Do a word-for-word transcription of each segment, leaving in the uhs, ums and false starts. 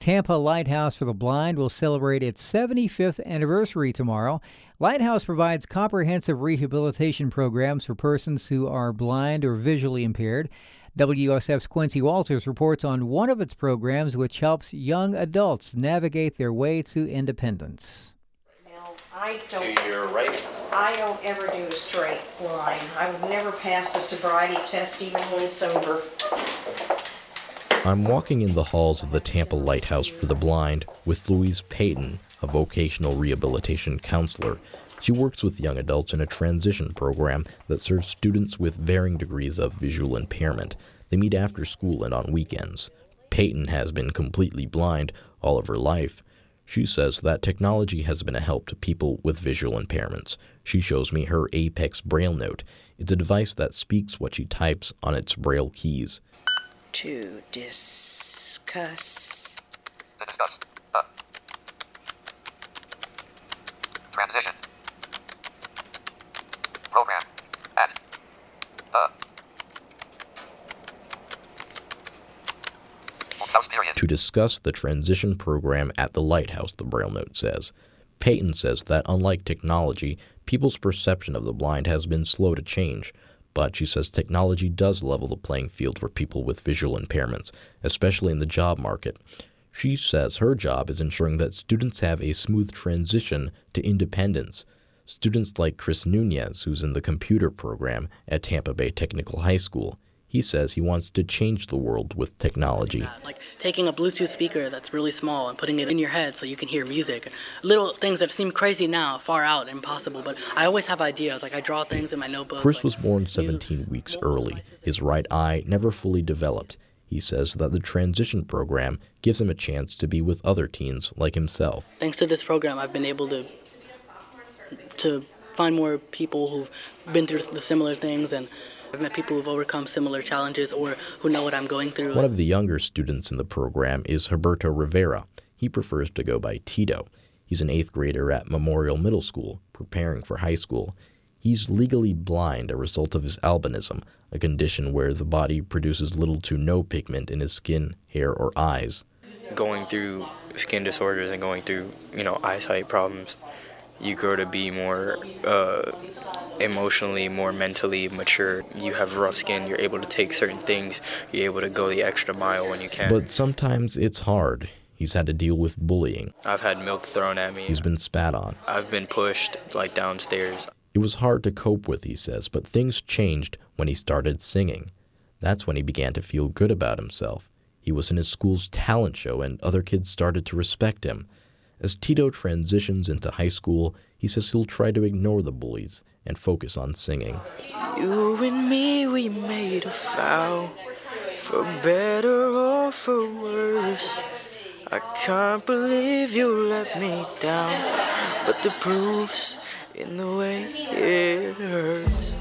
Tampa Lighthouse for the Blind will celebrate its seventy-fifth anniversary tomorrow. Lighthouse provides comprehensive rehabilitation programs for persons who are blind or visually impaired. W U S F's Quincy Walters reports on one of its programs which helps young adults navigate their way to independence. Now, I don't, to your right. I don't ever do a straight line. I would never pass a sobriety test even when sober. I'm walking in the halls of the Tampa Lighthouse for the Blind with Louise Payton, a vocational rehabilitation counselor. She works with young adults in a transition program that serves students with varying degrees of visual impairment. They meet after school and on weekends. Payton has been completely blind all of her life. She says that technology has been a help to people with visual impairments. She shows me her Apex Braille Note. It's a device that speaks what she types on its Braille keys. To discuss. To discuss. Uh. Transition. Program. Add. Uh. To discuss the transition program at the Lighthouse, the Braille Note says. Payton says that unlike technology, people's perception of the blind has been slow to change. But she says technology does level the playing field for people with visual impairments, especially in the job market. She says her job is ensuring that students have a smooth transition to independence. Students like Chris Nunez, who's in the computer program at Tampa Bay Technical High School, he says he wants to change the world with technology. Like taking a Bluetooth speaker that's really small and putting it in your head so you can hear music. Little things that seem crazy now, far out, impossible, but I always have ideas. Like I draw things in my notebook. Chris like, was born seventeen weeks early. His right eye never fully developed. He says that the transition program gives him a chance to be with other teens like himself. Thanks to this program, I've been able to to find more people who've been through the similar things, and I've met people who've overcome similar challenges or who know what I'm going through. One of the younger students in the program is Herberto Rivera. He prefers to go by Tito. He's an eighth grader at Memorial Middle School, preparing for high school. He's legally blind, a result of his albinism, a condition where the body produces little to no pigment in his skin, hair, or eyes. Going through skin disorders and going through, you know, eyesight problems, you grow to be more uh, emotionally, more mentally mature. You have rough skin, you're able to take certain things, you're able to go the extra mile when you can. But sometimes it's hard. He's had to deal with bullying. I've had milk thrown at me. He's been spat on. I've been pushed, like, downstairs. It was hard to cope with, he says, but things changed when he started singing. That's when he began to feel good about himself. He was in his school's talent show, and other kids started to respect him. As Tito transitions into high school, he says he'll try to ignore the bullies and focus on singing. You and me, we made a vow, for better or for worse. I can't believe you let me down, but the proof's in the way it hurts.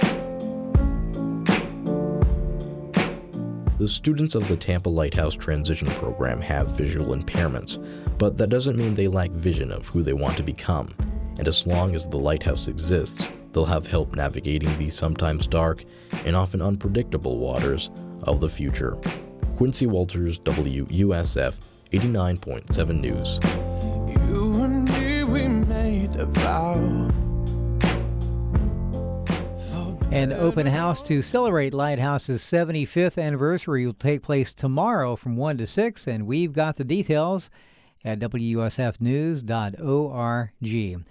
The students of the Tampa Lighthouse Transition Program have visual impairments, but that doesn't mean they lack vision of who they want to become. And as long as the Lighthouse exists, they'll have help navigating the sometimes dark and often unpredictable waters of the future. Quincy Walters, W U S F eighty-nine point seven News. You and me, we made a vow. An open house to celebrate Lighthouse's seventy-fifth anniversary will take place tomorrow from one to six, and we've got the details at W U S F news dot org.